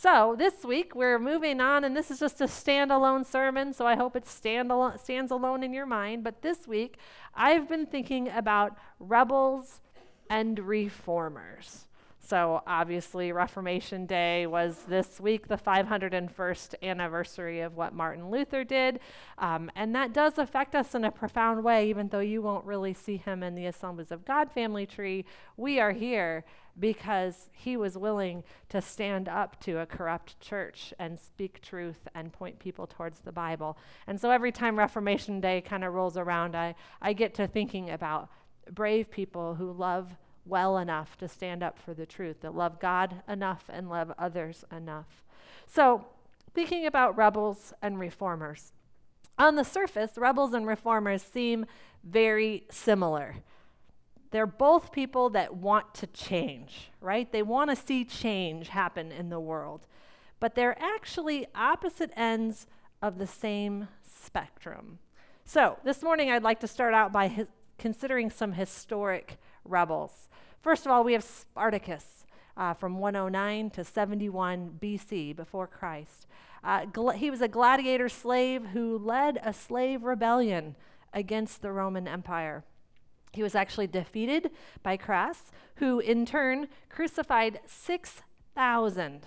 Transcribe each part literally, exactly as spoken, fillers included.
So this week we're moving on, and this is just a standalone sermon, so I hope it stand alo- stands alone in your mind. But this week I've been thinking about rebels and reformers. So obviously Reformation Day was this week, the five hundred first anniversary of what Martin Luther did. Um, and that does affect us in a profound way, even though you won't really see him in the Assemblies of God family tree. We are here because he was willing to stand up to a corrupt church and speak truth and point people towards the Bible. And so every time Reformation Day kind of rolls around, I, I get to thinking about brave people who love well enough to stand up for the truth, that love God enough and love others enough. So, thinking about rebels and reformers. On the surface, rebels and reformers seem very similar. They're both people that want to change, right? They want to see change happen in the world. But they're actually opposite ends of the same spectrum. So, this morning I'd like to start out by his, considering some historic rebels. First of all, we have Spartacus uh, from one oh nine to seventy-one B C, before Christ. Uh, gl- he was a gladiator slave who led a slave rebellion against the Roman Empire. He was actually defeated by Crassus, who in turn crucified six thousand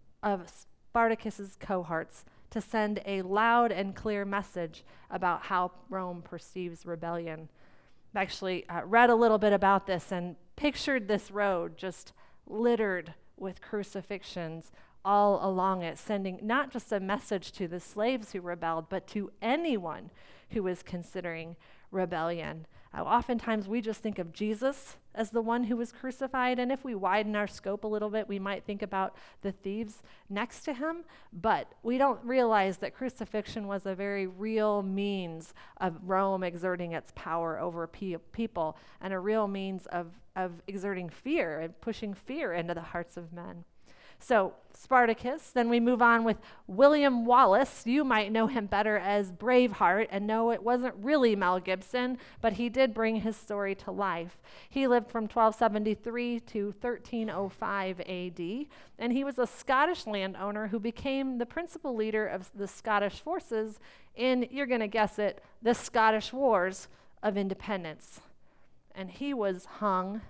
of Spartacus's cohorts to send a loud and clear message about how Rome perceives rebellion. I actually uh, read a little bit about this and pictured this road just littered with crucifixions all along it, sending not just a message to the slaves who rebelled, but to anyone who was considering rebellion. Uh, oftentimes we just think of Jesus as the one who was crucified, and if we widen our scope a little bit, we might think about the thieves next to him, but we don't realize that crucifixion was a very real means of Rome exerting its power over pe- people, and a real means of, of exerting fear and pushing fear into the hearts of men. So Spartacus, then we move on with William Wallace. You might know him better as Braveheart, and no, it wasn't really Mel Gibson, but he did bring his story to life. He lived from twelve seventy-three to thirteen oh five A D, and he was a Scottish landowner who became the principal leader of the Scottish forces in, you're going to guess it, the Scottish Wars of Independence. And he was hung,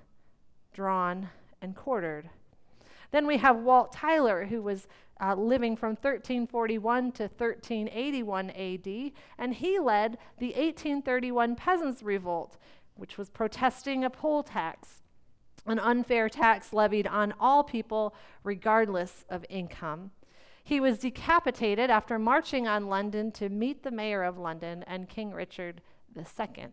drawn, and quartered. Then we have Walt Tyler, who was uh, living from thirteen forty-one to thirteen eighty-one A D, and he led the eighteen thirty-one Peasants' Revolt, which was protesting a poll tax, an unfair tax levied on all people regardless of income. He was decapitated after marching on London to meet the mayor of London and King Richard the Second.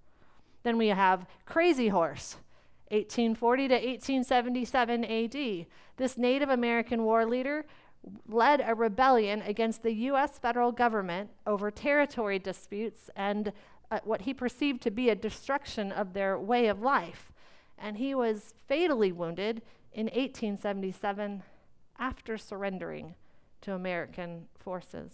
Then we have Crazy Horse, eighteen forty to eighteen seventy-seven A D. This Native American war leader led a rebellion against the U S federal government over territory disputes and uh, what he perceived to be a destruction of their way of life. And he was fatally wounded in eighteen seventy-seven after surrendering to American forces.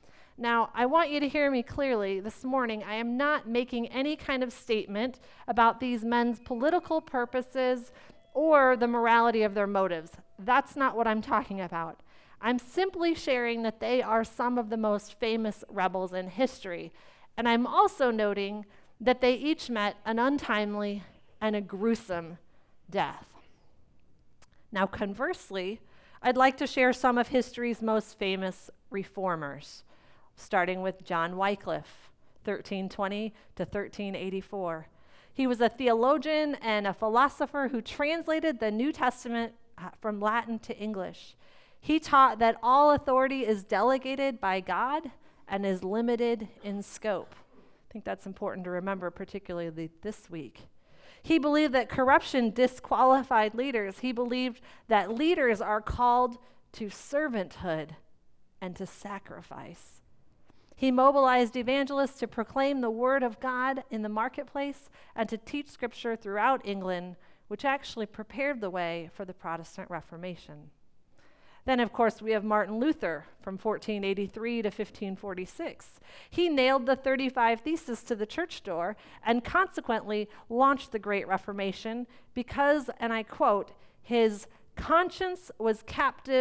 Now, I want you to hear me clearly this morning. I am not making any kind of statement about these men's political purposes or the morality of their motives. That's not what I'm talking about. I'm simply sharing that they are some of the most famous rebels in history. And I'm also noting that they each met an untimely and a gruesome death. Now, conversely, I'd like to share some of history's most famous reformers, starting with John Wycliffe, thirteen twenty to thirteen eighty-four. He was a theologian and a philosopher who translated the New Testament uh, from Latin to English. He taught that all authority is delegated by God and is limited in scope. I think that's important to remember, particularly this week. He believed that corruption disqualified leaders. He believed that leaders are called to servanthood and to sacrifice. He mobilized evangelists to proclaim the word of God in the marketplace and to teach scripture throughout England, which actually prepared the way for the Protestant Reformation. Then, of course, we have Martin Luther from fourteen eighty-three to fifteen forty-six. He nailed the thirty-five Theses to the church door and consequently launched the Great Reformation because, and I quote, his conscience was captive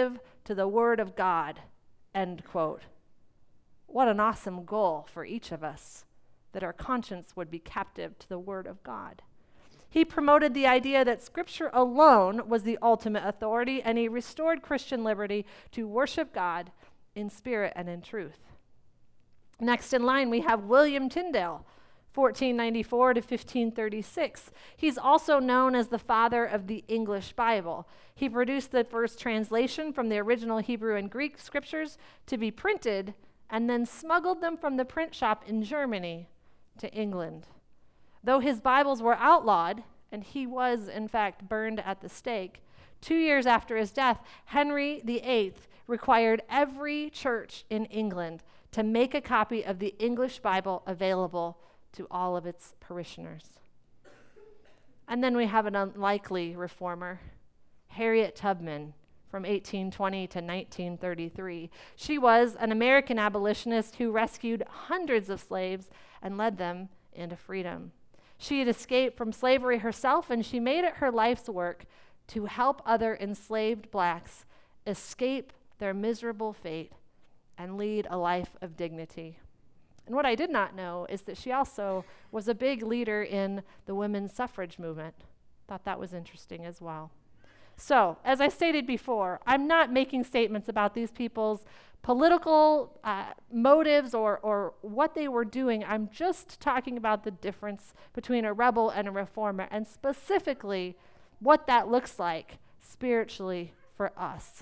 to the Word of God, end quote. What an awesome goal for each of us, that our conscience would be captive to the Word of God. He promoted the idea that Scripture alone was the ultimate authority, and he restored Christian liberty to worship God in spirit and in truth. Next in line, we have William Tyndale, fourteen ninety-four to fifteen thirty-six. He's also known as the father of the English Bible. He produced the first translation from the original Hebrew and Greek scriptures to be printed, and then smuggled them from the print shop in Germany to England. Though his Bibles were outlawed, and he was, in fact, burned at the stake, two years after his death, Henry the Eighth required every church in England to make a copy of the English Bible available to all of its parishioners. And then we have an unlikely reformer, Harriet Tubman, from eighteen twenty to nineteen thirty-three. She was an American abolitionist who rescued hundreds of slaves and led them into freedom. She had escaped from slavery herself, and she made it her life's work to help other enslaved blacks escape their miserable fate and lead a life of dignity. And what I did not know is that she also was a big leader in the women's suffrage movement. Thought that was interesting as well. So, as I stated before, I'm not making statements about these people's political uh, motives or, or what they were doing. I'm just talking about the difference between a rebel and a reformer, and specifically what that looks like spiritually for us.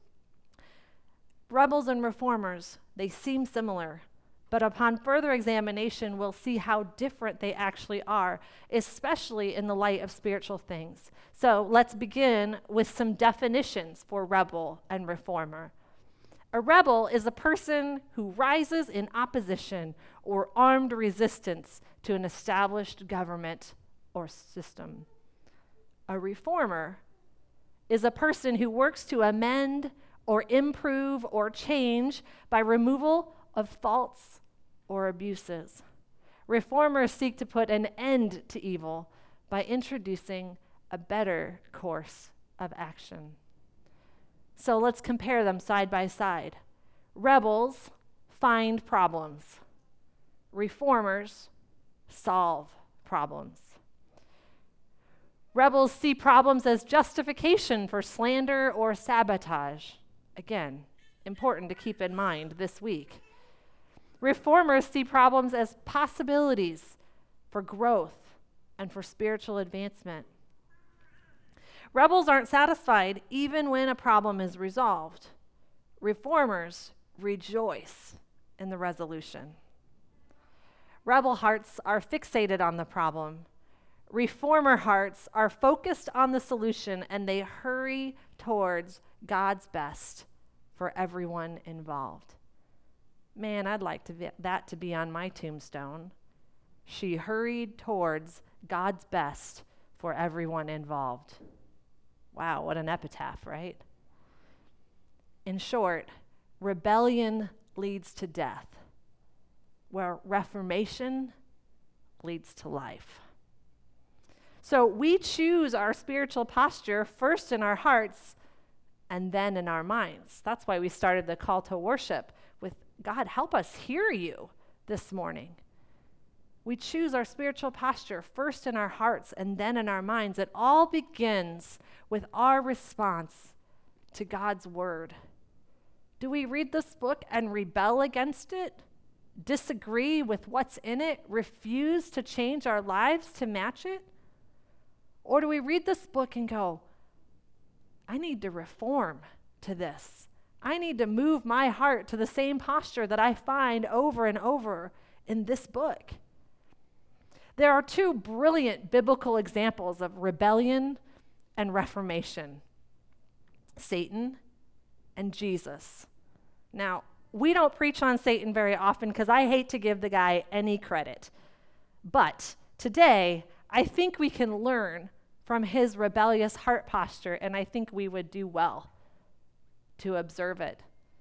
Rebels and reformers, they seem similar, but upon further examination, we'll see how different they actually are, especially in the light of spiritual things. So let's begin with some definitions for rebel and reformer. A rebel is a person who rises in opposition or armed resistance to an established government or system. A reformer is a person who works to amend or improve or change by removal of faults or abuses. Reformers seek to put an end to evil by introducing a better course of action. So let's compare them side by side. Rebels find problems. Reformers solve problems. Rebels see problems as justification for slander or sabotage. Again, important to keep in mind this week. Reformers see problems as possibilities for growth and for spiritual advancement. Rebels aren't satisfied even when a problem is resolved. Reformers rejoice in the resolution. Rebel hearts are fixated on the problem. Reformer hearts are focused on the solution, and they hurry towards God's best for everyone involved. Man, I'd like to be, that to be on my tombstone. She hurried towards God's best for everyone involved. Wow, what an epitaph, right? In short, rebellion leads to death, where reformation leads to life. So we choose our spiritual posture first in our hearts and then in our minds. That's why we started the call to worship with, God, help us hear you this morning. We choose our spiritual posture first in our hearts and then in our minds. It all begins with our response to God's word. Do we read this book and rebel against it? Disagree with what's in it? Refuse to change our lives to match it? Or do we read this book and go, I need to reform to this. I need to move my heart to the same posture that I find over and over in this book. There are two brilliant biblical examples of rebellion and reformation: Satan and Jesus. Now, we don't preach on Satan very often because I hate to give the guy any credit. But today, I think we can learn from his rebellious heart posture, and I think we would do well to observe it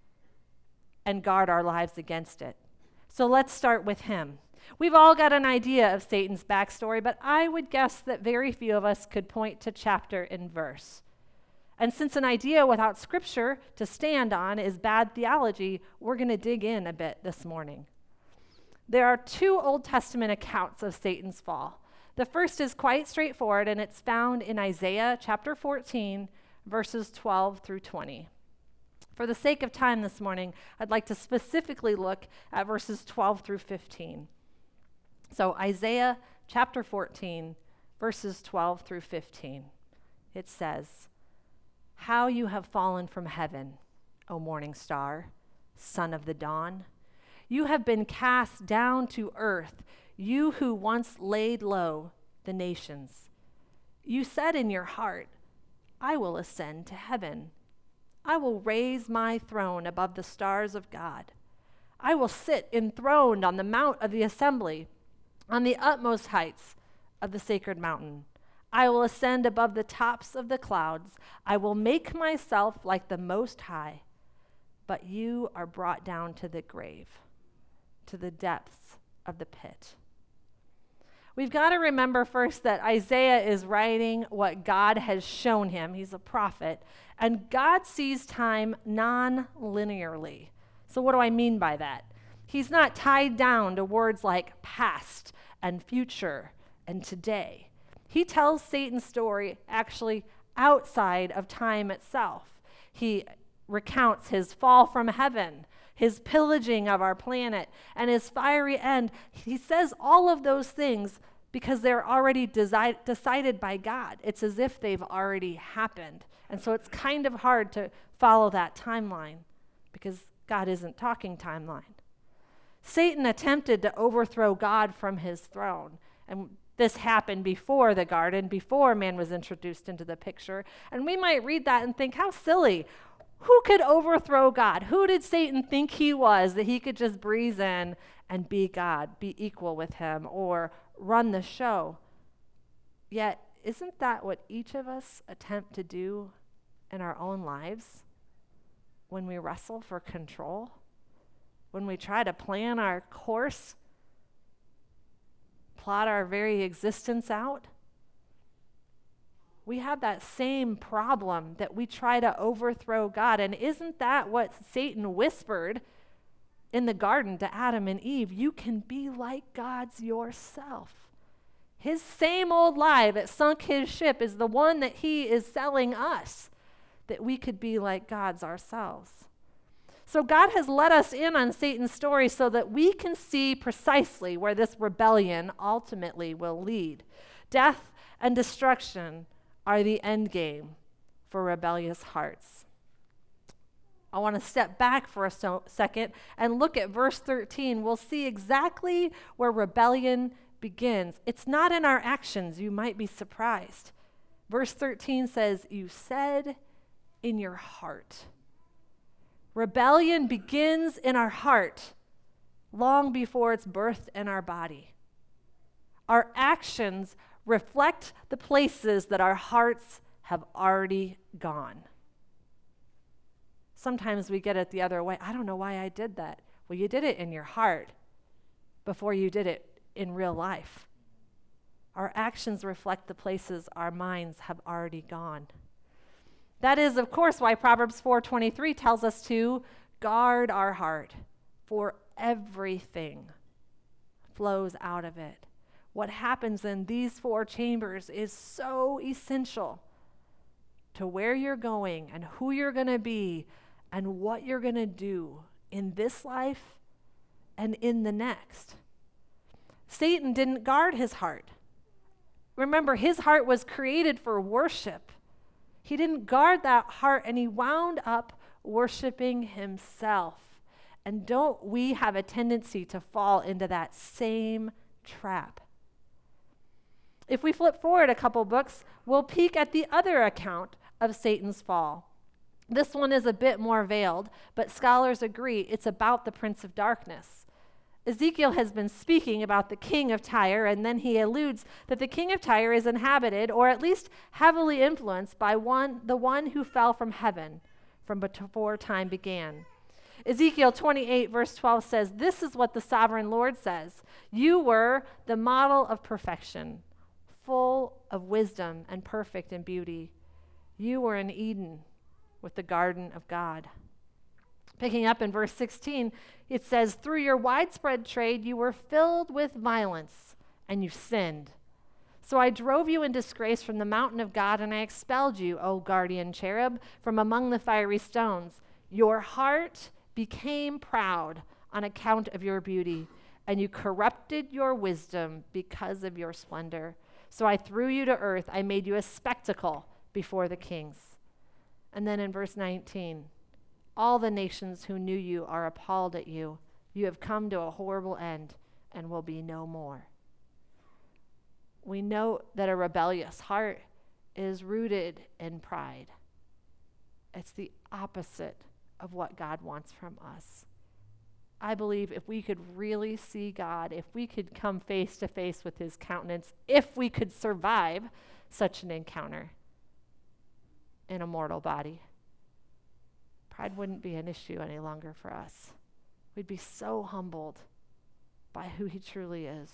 and guard our lives against it. So let's start with him. We've all got an idea of Satan's backstory, but I would guess that very few of us could point to chapter and verse. And since an idea without scripture to stand on is bad theology, we're going to dig in a bit this morning. There are two Old Testament accounts of Satan's fall. The first is quite straightforward, and it's found in Isaiah chapter fourteen, verses twelve through twenty. For the sake of time this morning, I'd like to specifically look at verses twelve through fifteen. So Isaiah chapter fourteen, verses twelve through fifteen. It says, "How you have fallen from heaven, O morning star, son of the dawn. You have been cast down to earth, you who once laid low the nations. You said in your heart, I will ascend to heaven. I will raise my throne above the stars of God. I will sit enthroned on the mount of the assembly, on the utmost heights of the sacred mountain. I will ascend above the tops of the clouds. I will make myself like the Most High. But you are brought down to the grave, to the depths of the pit." We've got to remember first that Isaiah is writing what God has shown him. He's a prophet. And God sees time non-linearly. So what do I mean by that? He's not tied down to words like past and future and today. He tells Satan's story actually outside of time itself. He recounts his fall from heaven, his pillaging of our planet, and his fiery end. He says all of those things because they're already desi- decided by God. It's as if they've already happened. And so it's kind of hard to follow that timeline because God isn't talking timeline. Satan attempted to overthrow God from his throne. And this happened before the garden, before man was introduced into the picture. And we might read that and think, how silly. Who could overthrow God? Who did Satan think he was that he could just breeze in and be God, be equal with him, or run the show? Yet, isn't that what each of us attempt to do in our own lives when we wrestle for control? When we try to plan our course, plot our very existence out? We have that same problem that we try to overthrow God. And isn't that what Satan whispered in the garden to Adam and Eve? You can be like God's yourself. His same old lie that sunk his ship is the one that he is selling us, that we could be like God's ourselves. So God has let us in on Satan's story so that we can see precisely where this rebellion ultimately will lead. Death and destruction are the end game for rebellious hearts. I want to step back for a so- second and look at verse thirteen. We'll see exactly where rebellion begins. It's not in our actions. You might be surprised. Verse thirteen says, "You said in your heart." Rebellion begins in our heart long before it's birthed in our body. Our actions reflect the places that our hearts have already gone. Sometimes we get it the other way. I don't know why I did that. Well, you did it in your heart before you did it in real life. Our actions reflect the places our minds have already gone. That is, of course, why Proverbs four twenty-three tells us to guard our heart, for everything flows out of it. What happens in these four chambers is so essential to where you're going and who you're going to be and what you're going to do in this life and in the next. Satan didn't guard his heart. Remember, his heart was created for worship. He didn't guard that heart, and he wound up worshiping himself. And don't we have a tendency to fall into that same trap? If we flip forward a couple books, we'll peek at the other account of Satan's fall. This one is a bit more veiled, but scholars agree it's about the Prince of Darkness. Ezekiel has been speaking about the king of Tyre, and then he alludes that the king of Tyre is inhabited, or at least heavily influenced, by one, the one who fell from heaven from before time began. Ezekiel twenty-eight, verse twelve says, "This is what the sovereign Lord says. You were the model of perfection, full of wisdom and perfect in beauty. You were in Eden with the garden of God. Picking up in verse sixteen, it says, through your widespread trade, you were filled with violence, and you sinned. So I drove you in disgrace from the mountain of God, and I expelled you, O guardian cherub, from among the fiery stones. Your heart became proud on account of your beauty, and you corrupted your wisdom because of your splendor. So I threw you to earth. I made you a spectacle before the kings. And then in verse nineteen, all the nations who knew you are appalled at you. You have come to a horrible end and will be no more. We know that a rebellious heart is rooted in pride. It's the opposite of what God wants from us. I believe if we could really see God, if we could come face to face with his countenance, if we could survive such an encounter in a mortal body, pride wouldn't be an issue any longer for us. We'd be so humbled by who he truly is.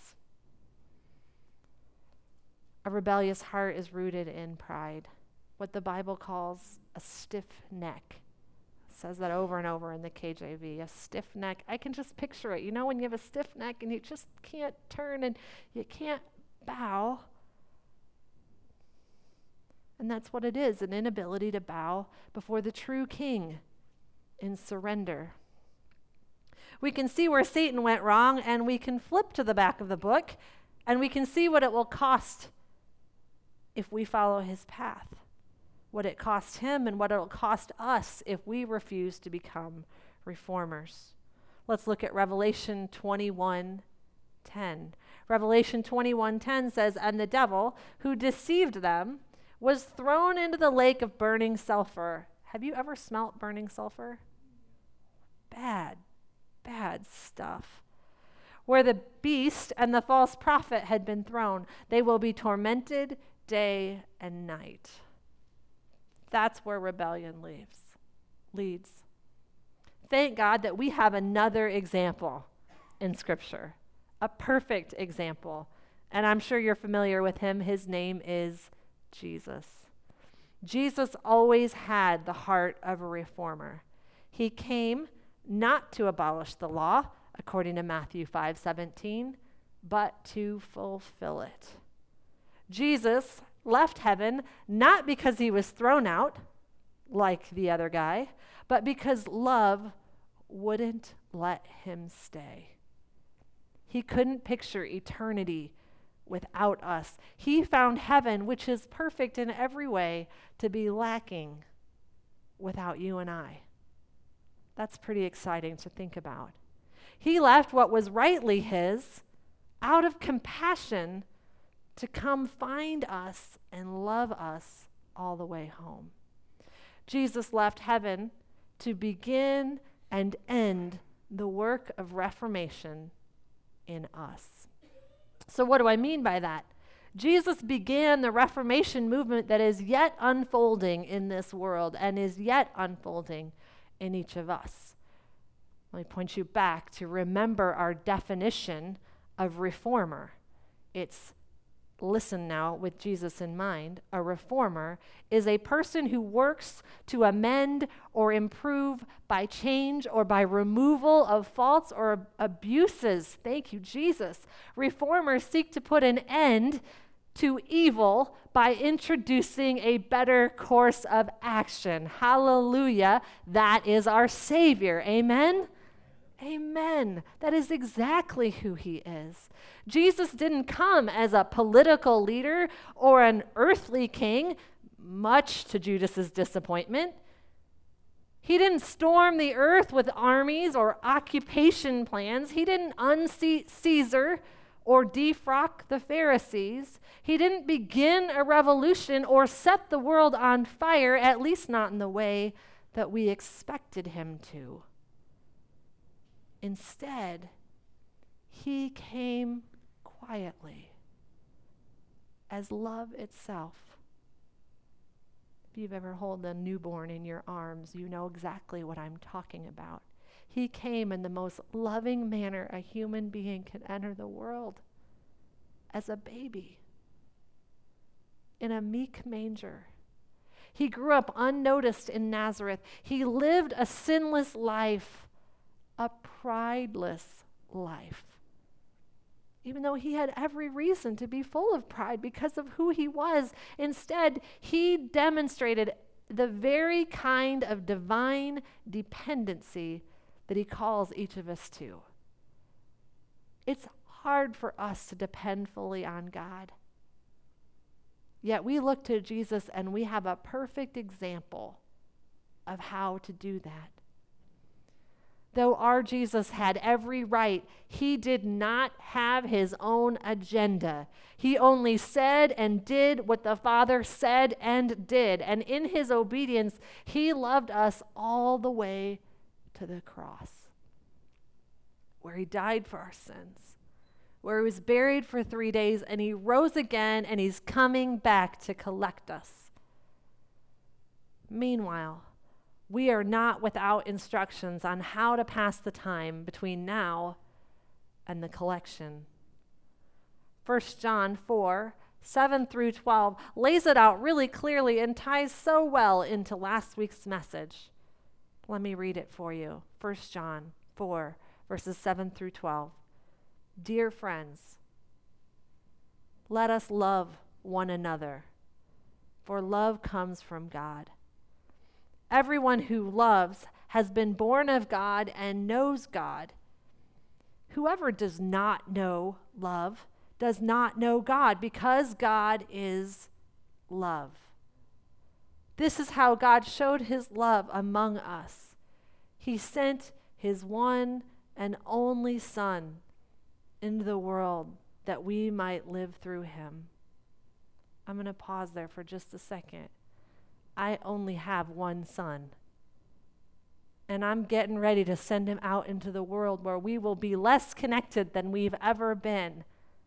A rebellious heart is rooted in pride, what the Bible calls a stiff neck. It says that over and over in the K J V, a stiff neck. I can just picture it. You know when you have a stiff neck and you just can't turn and you can't bow? And that's what it is, an inability to bow before the true king in surrender. We can see where Satan went wrong, and we can flip to the back of the book, and we can see what it will cost if we follow his path, what it cost him and what it will cost us if we refuse to become reformers. Let's look at Revelation twenty-one ten. Revelation twenty-one ten says, and the devil who deceived them was thrown into the lake of burning sulfur. Have you ever smelt burning sulfur? Bad, bad stuff. Where the beast and the false prophet had been thrown, they will be tormented day and night. That's where rebellion leaves, leads. Thank God that we have another example in Scripture, a perfect example. And I'm sure you're familiar with him. His name is Jesus. Jesus always had the heart of a reformer. He came not to abolish the law, according to Matthew five seventeen, but to fulfill it. Jesus left heaven not because he was thrown out like the other guy, but because love wouldn't let him stay. He couldn't picture eternity without us. He found heaven, which is perfect in every way, to be lacking without you and I. That's pretty exciting to think about. He left what was rightly his out of compassion to come find us and love us all the way home. Jesus left heaven to begin and end the work of reformation in us. So what do I mean by that? Jesus began the Reformation movement that is yet unfolding in this world and is yet unfolding in each of us. Let me point you back to remember our definition of reformer. It's, listen now with Jesus in mind, a reformer is a person who works to amend or improve by change or by removal of faults or ab- abuses. Thank you, Jesus. Reformers seek to put an end to evil by introducing a better course of action. Hallelujah. That is our Savior. Amen? Amen. That is exactly who he is. Jesus didn't come as a political leader or an earthly king, much to Judas's disappointment. He didn't storm the earth with armies or occupation plans. He didn't unseat Caesar or defrock the Pharisees. He didn't begin a revolution or set the world on fire, at least not in the way that we expected him to. Instead, he came quietly as love itself. If you've ever held a newborn in your arms, you know exactly what I'm talking about. He came in the most loving manner a human being could enter the world, as a baby in a meek manger. He grew up unnoticed in Nazareth. He lived a sinless life, a prideless life. Even though he had every reason to be full of pride because of who he was, instead, he demonstrated the very kind of divine dependency that he calls each of us to. It's hard for us to depend fully on God. Yet we look to Jesus and we have a perfect example of how to do that. Though our Jesus had every right, he did not have his own agenda. He only said and did what the Father said and did. And in his obedience, he loved us all the way to the cross, where he died for our sins, where he was buried for three days, and he rose again, and he's coming back to collect us. Meanwhile, we are not without instructions on how to pass the time between now and the collection. First John four, seven through twelve lays it out really clearly and ties so well into last week's message. Let me read it for you. First John four, verses seven through twelve. Dear friends, let us love one another, for love comes from God. Everyone who loves has been born of God and knows God. Whoever does not know love does not know God, because God is love. This is how God showed his love among us. He sent his one and only Son into the world that we might live through him. I'm going to pause there for just a second. I only have one son. And I'm getting ready to send him out into the world where we will be less connected than we've ever been.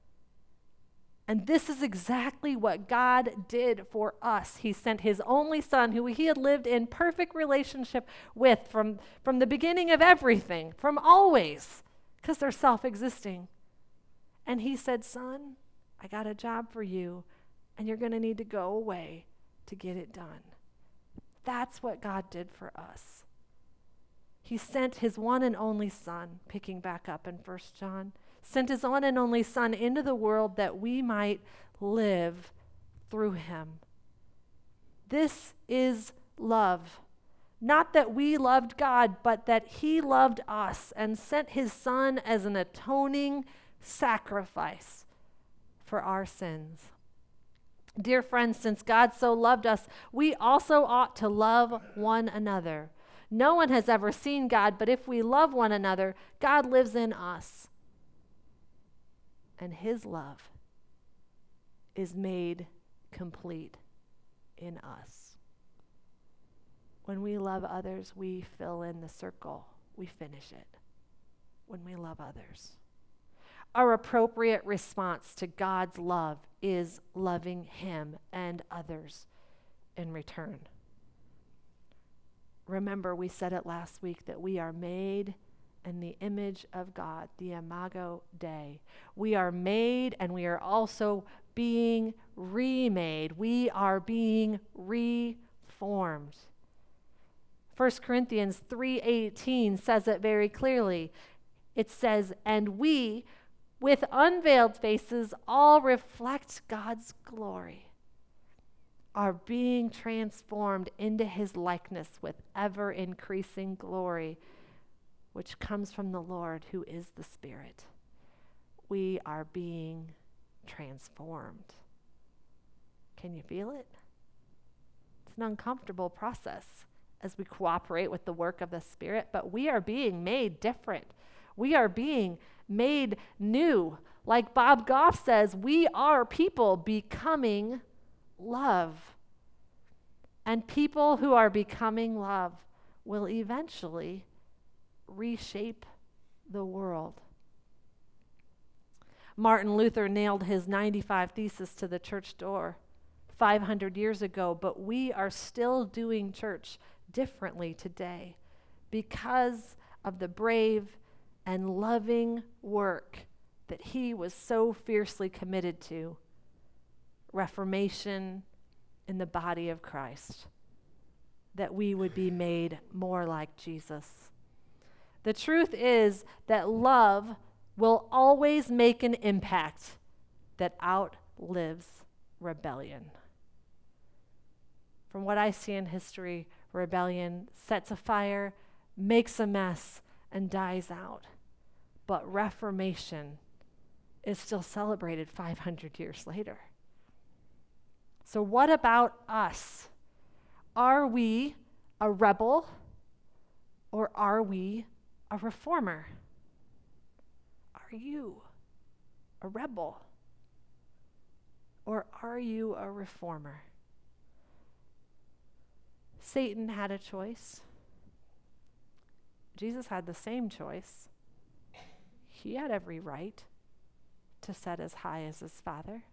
And this is exactly what God did for us. He sent his only Son, who he had lived in perfect relationship with from, from the beginning of everything, from always, because they're self-existing. And he said, Son, I got a job for you, and you're going to need to go away to get it done. That's what God did for us. He sent his one and only Son, picking back up in First John, sent his one and only Son into the world that we might live through him. This is love. Not that we loved God, but that he loved us and sent his Son as an atoning sacrifice for our sins. Dear friends, since God so loved us, we also ought to love one another. No one has ever seen God, but if we love one another, God lives in us. And his love is made complete in us. When we love others, we fill in the circle. We finish it. When we love others. Our appropriate response to God's love is loving him and others in return. Remember, we said it last week that we are made in the image of God, the Imago Dei. We are made and we are also being remade. We are being reformed. First Corinthians three eighteen says it very clearly. It says, and we, with unveiled faces, all reflect God's glory, are being transformed into his likeness with ever-increasing glory, which comes from the Lord, who is the Spirit. We are being transformed. Can you feel it? It's an uncomfortable process as we cooperate with the work of the Spirit, but we are being made different. We are being made new. Like Bob Goff says, we are people becoming love. And people who are becoming love will eventually reshape the world. Martin Luther nailed his ninety-five Theses to the church door five hundred years ago, but we are still doing church differently today because of the brave and loving work that he was so fiercely committed to. Reformation in the body of Christ, that we would be made more like Jesus. The truth is that love will always make an impact that outlives rebellion. From what I see in history, rebellion sets a fire, makes a mess, and dies out. But Reformation is still celebrated five hundred years later. So what about us? Are we a rebel or are we a reformer? Are you a rebel or are you a reformer? Satan had a choice. Jesus had the same choice. He had every right to set as high as his Father.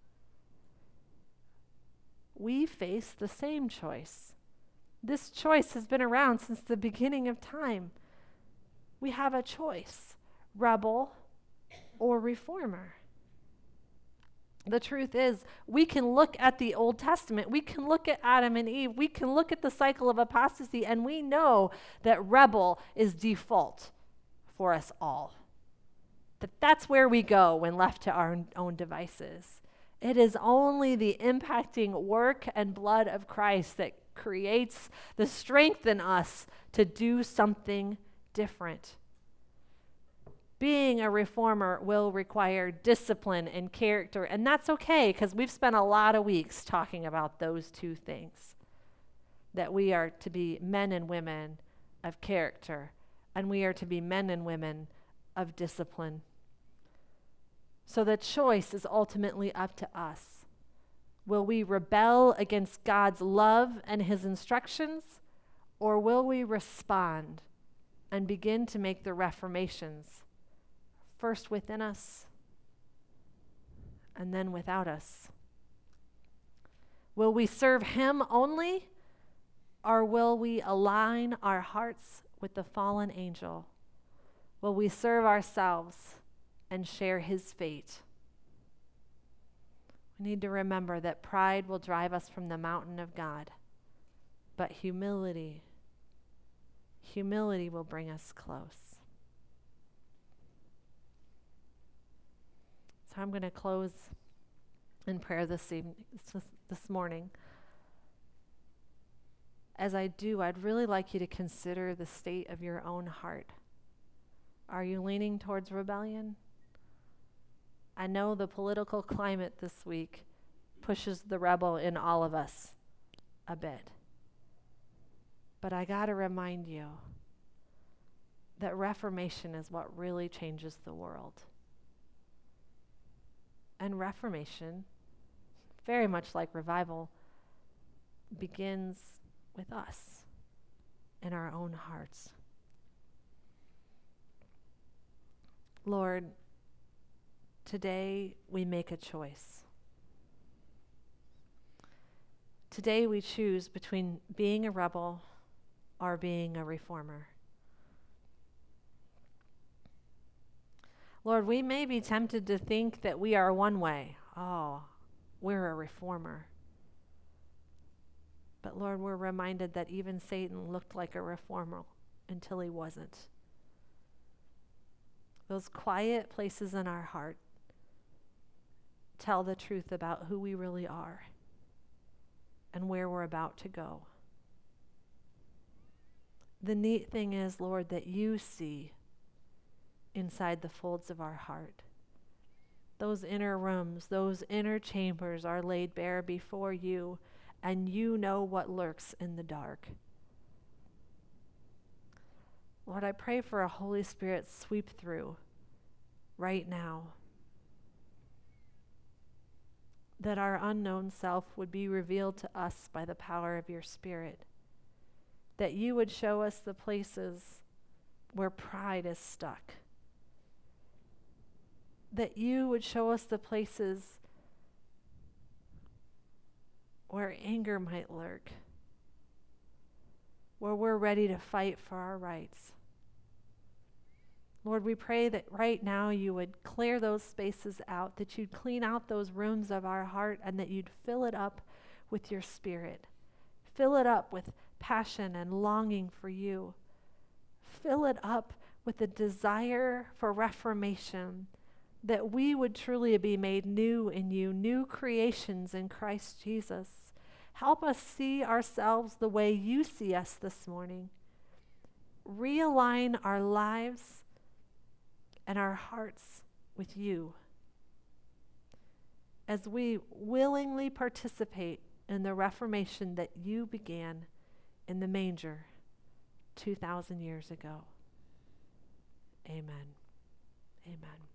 We face the same choice. This choice has been around since the beginning of time. We have a choice, rebel or reformer. The truth is, we can look at the Old Testament, we can look at Adam and Eve, we can look at the cycle of apostasy, and we know that rebel is default for us all. That that's where we go when left to our own devices. It is only the impacting work and blood of Christ that creates the strength in us to do something different. Being a reformer will require discipline and character, and that's okay because we've spent a lot of weeks talking about those two things. That we are to be men and women of character, and we are to be men and women of discipline. So the choice is ultimately up to us. Will we rebel against God's love and his instructions, or will we respond and begin to make the reformations first within us and then without us? Will we serve him only, or will we align our hearts with the fallen angel? Will we serve ourselves and share his fate? We need to remember that pride will drive us from the mountain of God, but humility, humility will bring us close. So I'm going to close in prayer this evening, this, this morning. As I do, I'd really like you to consider the state of your own heart. Are you leaning towards rebellion? I know the political climate this week pushes the rebel in all of us a bit. But I got to remind you that Reformation is what really changes the world. And Reformation, very much like revival, begins with us in our own hearts. Lord, today we make a choice. Today we choose between being a rebel or being a reformer. Lord, we may be tempted to think that we are one way. Oh, we're a reformer. But Lord, we're reminded that even Satan looked like a reformer until he wasn't. Those quiet places in our heart tell the truth about who we really are and where we're about to go. The neat thing is, Lord, that you see inside the folds of our heart. Those inner rooms, those inner chambers are laid bare before you, and you know what lurks in the dark. Lord, I pray for a Holy Spirit sweep through right now, that our unknown self would be revealed to us by the power of your Spirit, that you would show us the places where pride is stuck, that you would show us the places where anger might lurk, where we're ready to fight for our rights. Lord, we pray that right now you would clear those spaces out, that you'd clean out those rooms of our heart, and that you'd fill it up with your Spirit. Fill it up with passion and longing for you. Fill it up with a desire for reformation, that we would truly be made new in you, new creations in Christ Jesus. Help us see ourselves the way you see us this morning. Realign our lives and our hearts with you as we willingly participate in the reformation that you began in the manger two thousand years ago. Amen. Amen.